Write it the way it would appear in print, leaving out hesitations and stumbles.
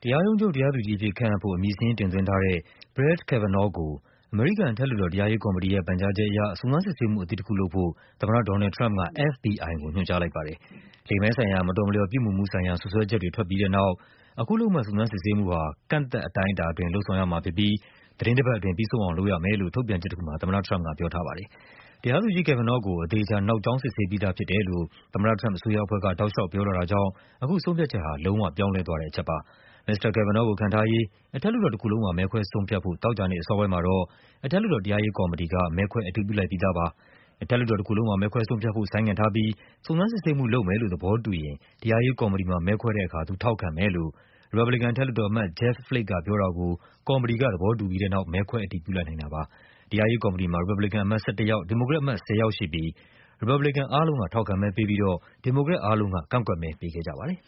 တရားရုံးချုပ်တရားသူကြီးအဖြစ်ခန့်အပ်ဖို့ အမည်စာရင်းတင်သွင်းထားတဲ့ Brett Kavanaugh ကို အမေရိကန် အထက်လွှတ်တော် တရားရေးကော်မတီရဲ့ ပန်ကြားချက်အရ စုံစမ်းစစ်ဆေးမှုအသစ်တခုလုပ်ဖို့ သမ္မတ ဒေါ်နယ်လ်ဒ် ထရမ့်ပ်က FBI ကို ညွှန်ကြားလိုက်ပါတယ်။ လိင်ပိုင်းဆိုင်ရာ မတော်မလျော်ပြုမူမှုဆိုင်ရာ စွပ်စွဲချက်တွေ ထွက်ပြီးတဲ့နောက် အခုလုပ်မယ့် စုံစမ်းစစ်ဆေးမှုဟာ ကန့်သတ်အတိုင်းအတာအတွင်း လုပ်ဆောင်ရမှာဖြစ်ပြီး သီတင်းတပတ်အတွင်း ပြီးဆုံးအောင်လုပ်ရမယ်လို့ ထုတ်ပြန်ချက်တခုမှာ သမ္မတထရမ့်ပ်က ပြောထားပါတယ်။ တရားသူကြီး Kavanaugh ကို အသေအချာ နောက်ကြောင်းစစ်ဆေးပြီးသားဖြစ်တယ်လို့ သမ္မတထရမ့်ပ် အစိုးရအဖွဲ့က တောက်လျှောက်ပြောလာတာကြောင့် အခုဆုံးဖြတ်ချက်ဟာ လုံးဝပြောင်းလဲသွားတဲ့အချက်ပါ။ မစ္စတာ Kavanaugh ကိုခန့်ထားရေး အထက်လွှတ်တော်တခုလုံးမှာ မဲခွဲဆုံးဖြတ်ဖို့ သောကြာနေ့အစောပိုင်းမှာတော့ အထက်လွှတ်တော် တရားရေးကော်မတီက မဲခွဲအတည်ပြုလိုက်ပြီးသားပါ။ အထက်လွှတ်တော်တခုလုံးမှာ မဲခွဲဆုံးဖြတ်ဖို့ ဆိုင်းငံ့ထားပြီး စုံစမ်းစစ်ဆေးမှုလုပ်မယ်လို့ သဘောတူရင် တရားရေးကော်မတီမှာ မဲခွဲတဲ့အခါ သူထောက်ခံမယ်လို့ ရီပတ်ဘလီကန် အထက်လွှတ်တော်အမတ် Jeff Flake ကပြောတာကို ကော်မတီက သဘောတူပြီးတဲ့နောက် မဲခွဲအတည်ပြုလိုက်နိုင်တာပါ။ တရားရေးကော်မတီမှာ ရီပတ်ဘလီကန်အမတ် ၁၁ ယောက်၊ ဒီမိုကရက်အမတ် 10 ယောက်ရှိပြီး ရီပတ်ဘလီကန်အားလုံးက ထောက်ခံမဲပေးပြီးတော့ ဒီမိုကရက်အားလုံးက ကန့်ကွက်မဲပေးခဲ့ကြပါတယ်